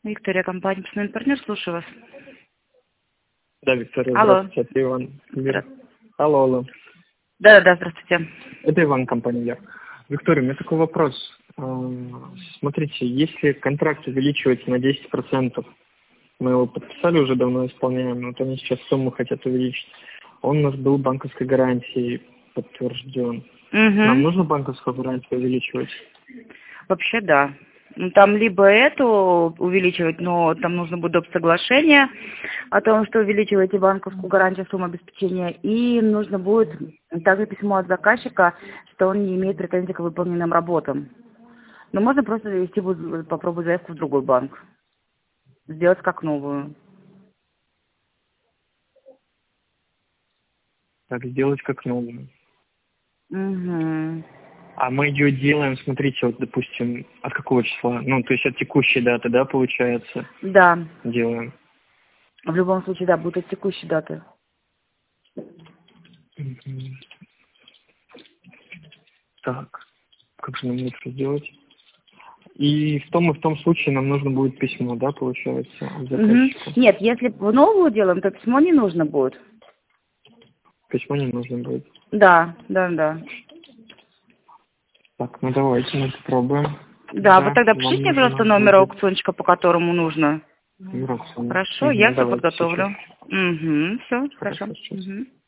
Виктория, компания «Персональный партнер», слушаю вас. Да, Виктория, Алло. здравствуйте, это Иван. Алло, алло. Да, здравствуйте. Это Иван, компания «Я». Виктория, у меня такой вопрос. Смотрите, если контракт увеличивается на 10%, мы его подписали уже давно, исполняем, но вот они сейчас сумму хотят увеличить. Он у нас был банковской гарантией подтвержден. Нам нужно банковскую гарантию увеличивать? Вообще, да. Ну, там либо эту увеличивать, но там нужно будет соглашение о том, что увеличиваете банковскую гарантию суммы обеспечения, и нужно будет также письмо от заказчика, что он не имеет претензий к выполненным работам. Но можно просто завести, попробовать заявку в другой банк, сделать как новую. Так, сделать как новую. Угу. А мы ее делаем, смотрите, вот, допустим, от какого числа? Ну, то есть от текущей даты, да, получается? Да. Делаем. В любом случае, да, будет от текущей даты. Мгм. Так, как же нам это сделать? И в том случае нам нужно будет письмо, да, получается, от заказчика? Нет, если в новую делаем, то письмо не нужно будет. Письмо не нужно будет. Да. Так, ну давайте мы попробуем. Да, вы тогда вам пишите мне, нужно пожалуйста, номер будет аукциончика, по которому нужно. номер аукциона. Хорошо, я все Давайте подготовлю. сейчас. Все, хорошо. Хорошо, сейчас.